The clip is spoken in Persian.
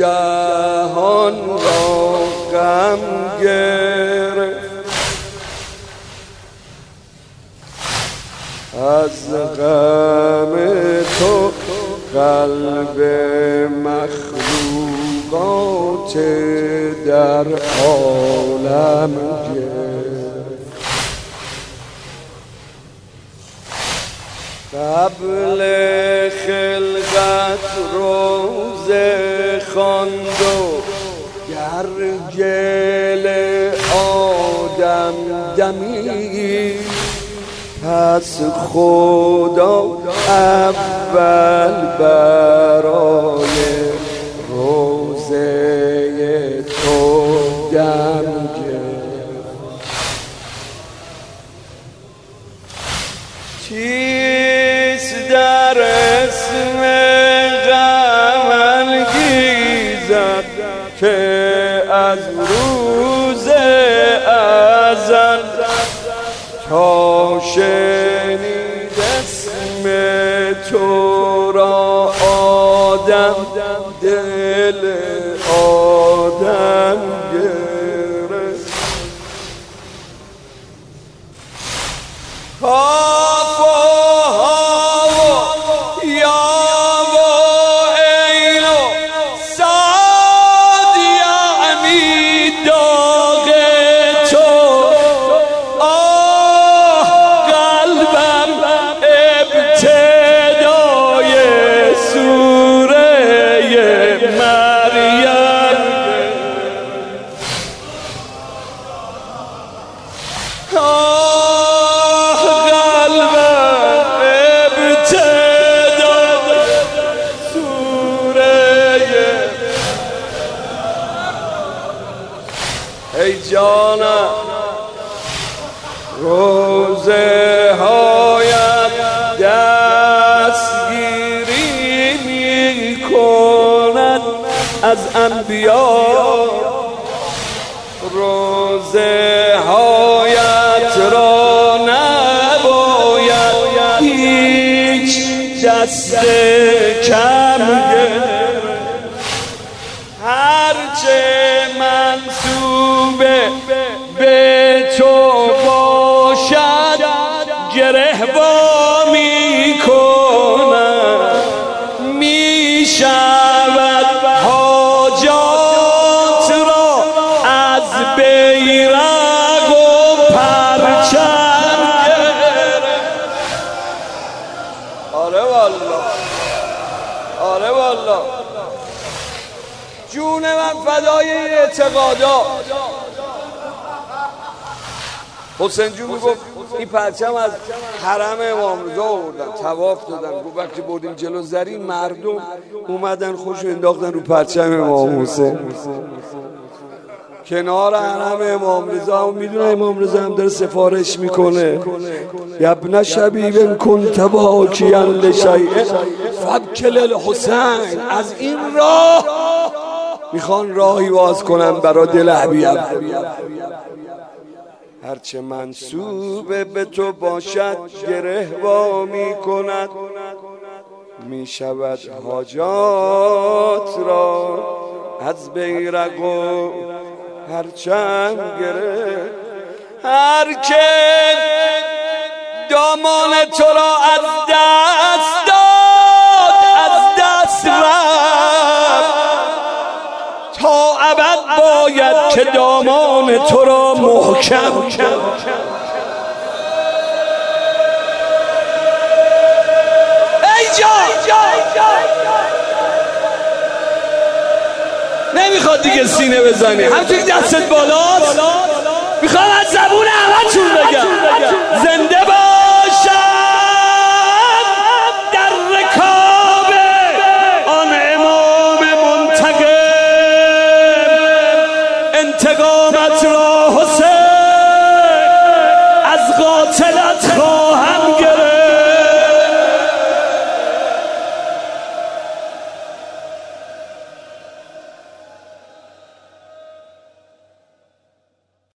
جهان را غم گرفت، از غم تو قلب مخلوقات در عالم گرفت. قبل خلقت روزه خواند و گرگل آدم دمید، پس خدا اول برای روزه تو دم گرفت. چیست در اسم غم انگیزد که از روز ازل تا شنید اسم تو را آدم دل آدم گرفت. کاف و ها و یا و عین و صاد یعنی داغ تو. قلبم ابتدای سوره مریم، ای جانم روزه هایت دستگیری می کند از انبیا، روزه هایت را نباید هیچ دست کم گرفت. هرچه منسوب به تو باشد گره وا می کند، می شود حاجات را از بیرق و پرچم گرفت. آره والله، آره والله، جون من فدای اعتقادات. حسین جون میگفت این پرچم از حرم امام رضا آوردن، طواف دادن، گفت وقتی بردیم جلو زرین مردم اومدن خوش انداختن رو پرچم امام حسین کنار حرم امام رضا. و میدونه امام رضا هم داره سفارش میکنه، ابن شبیب کنت باکیا لشیء فابکل الحسین. از این راه میخوان راهی باز کنن برا دل حبیب. هرچه منسوب به تو باشد گره وا می کند، می شود حاجات را از بیرق و پرچم گره. هر که دامان تو را از دست داد از دست رفت، تا ابد باید که دامان تو را محکم کرد. ای جان نمیخواد دیگه سینه بزنی، همچنین دستت بالاست. میخوام از زبون همه‌تون بگم زنده باشم در رکاب آن امام منتقم، انتقامت را حسین از قاتلت